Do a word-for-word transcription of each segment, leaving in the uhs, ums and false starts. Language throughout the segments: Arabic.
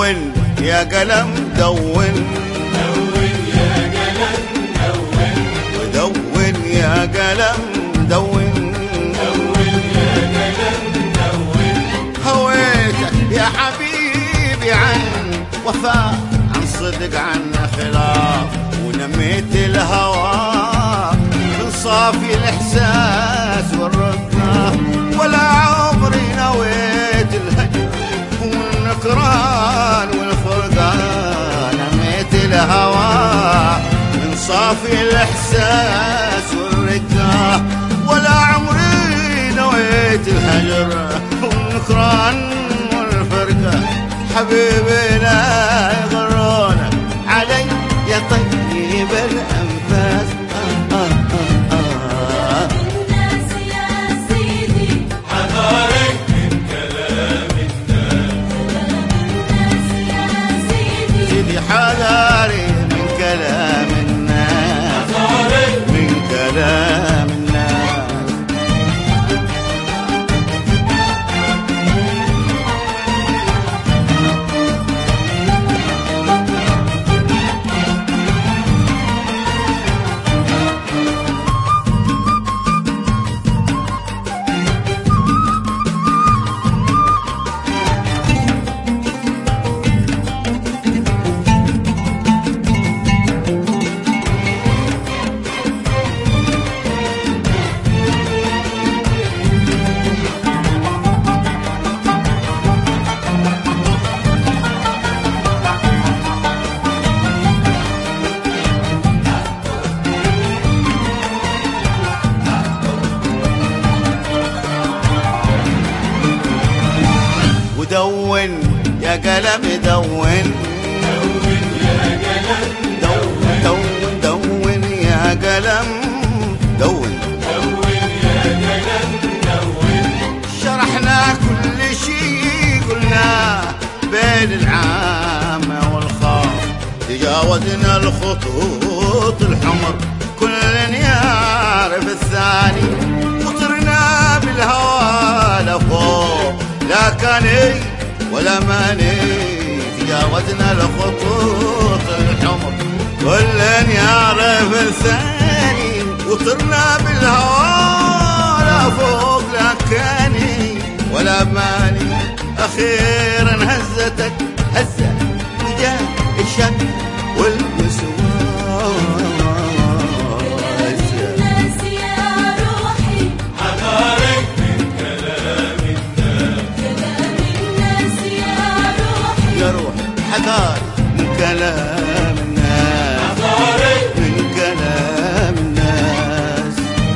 دون يا قلم دون، دون يا قلم دون، ودون يا قلم دون، دون يا قلم دون. هويتك يا حبيبي عن وفاء، عن صدق، عن خلاف، ونميت الهوى من صافي الاحساس والرقة، ولا عمري نويت الهجر والنكران والفرقة. نميت الهوى من صافي الاحساس والرقة، ولا عمري نويت الهجر والنكران والفرقة. حبيبي لا يغرونك علي يا طيب الأنفاس. آه آه آه آه. الناس يا سيدي حذارك من كلام الناس، الناس يا سيدي سيدي حذاري من كلام الناس، حذارك من كلام الناس. ودون يا قلم دون، دون يا قلم دون دون دون يا قلم دون. دون يا قلم دون. شرحنا كل شيء قلناه بين العامة والخاص، تجاوزنا الخطوط الحمر كل يعرف الثاني، وطرنا بالهوى لفوق لا كاني ولا ماني. تجاوزنا الخطوط الحمر كل يعرف الثاني، وطرنا بالهوى لا فوق لا كاني ولا ماني. أخيرا هزتك هزة وجاء الشك والوسواس. الناس يا روحي حذارك من كلام الناس، كلام الناس يا روحي يا روح حذار من كلام الناس، حذارك. من كلام الناس.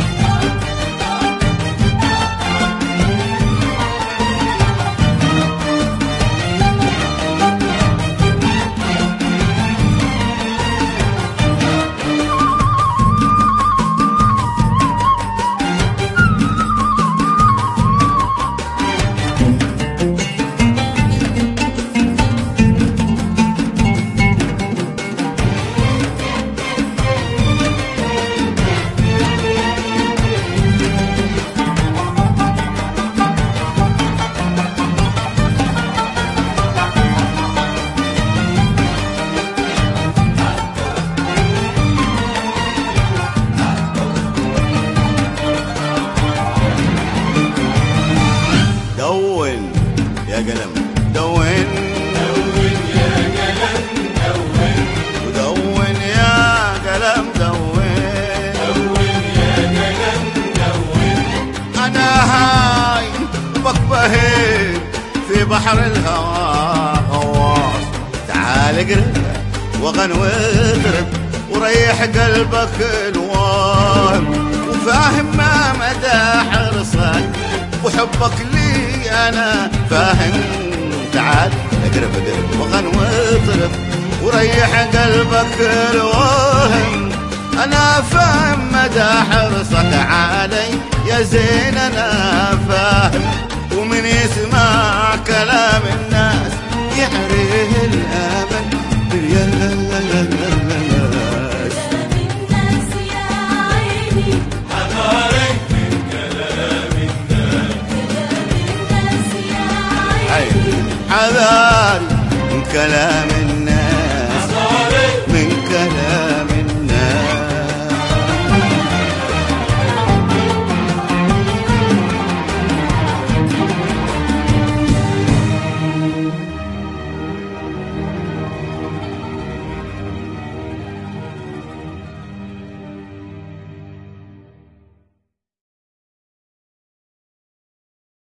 دون يا قلم دون، دون يا قلم دون، ودون يا قلم دون. دون يا قلم دون. أنا هاي بكبهين في بحر الهوى غواص، تعال اقرب وغن واضرب وريح قلبك الوام، وفاهم ما مدى حرصك وحبك لي أنا فاهم. تعال اقرب اقرب وغن واضرب وريح قلبك الوهم، أنا فاهم مدى حرصك علي يا زين. أنا فاهم ومن يسمع كلام الناس يعرف الأمل بالياس. الناس يا عيني حذارك من كلام الناس، كلام الناس يا عيني حذاري من كلام كلامي